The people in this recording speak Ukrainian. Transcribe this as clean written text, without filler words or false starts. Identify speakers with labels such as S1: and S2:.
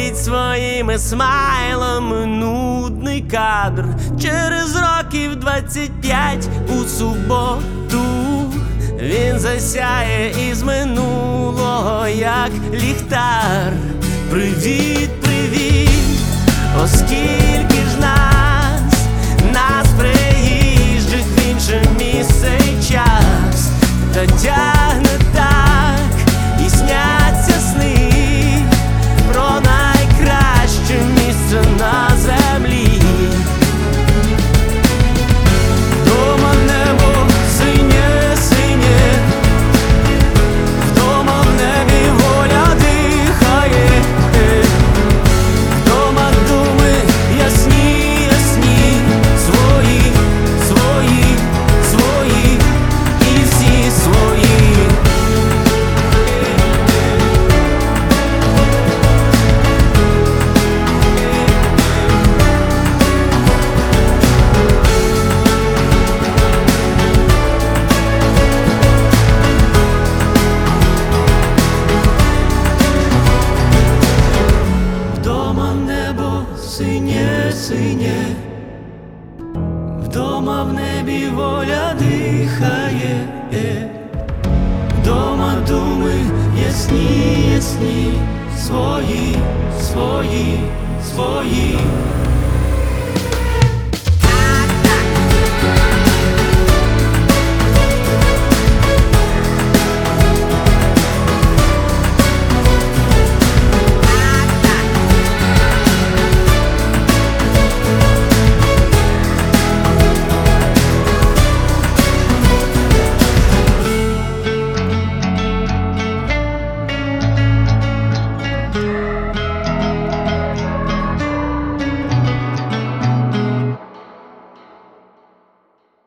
S1: освітлить своїми смайлами нудний кадр. Через років 25 у суботу він засяє із минулого, як ліхтар. Привіт, привіт, оскільки ж нас приїжджих в інше місце й час, та тягне так, і сняться сни про найкраще місце на землі. Вдома небо синє, синє, вдома в небі воля дихає, вдома думи ясні, ясні, свої, свої, свої і всі свої. Вдома небо синє, синє, вдома в небі воля дихає, вдома думи ясні, ясні, свої, свої, свої.